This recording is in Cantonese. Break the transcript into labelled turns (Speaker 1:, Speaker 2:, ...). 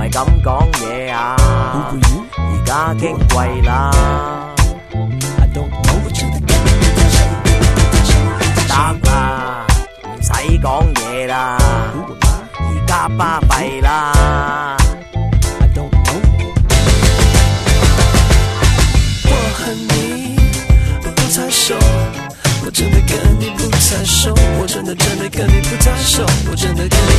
Speaker 1: 係咁講嘢啊？而家傾貴啦。得啦，唔使講嘢啦，而家巴閉啦。
Speaker 2: 我和你不太熟，我真的跟你不太熟，我真的跟你不太熟，我真的跟你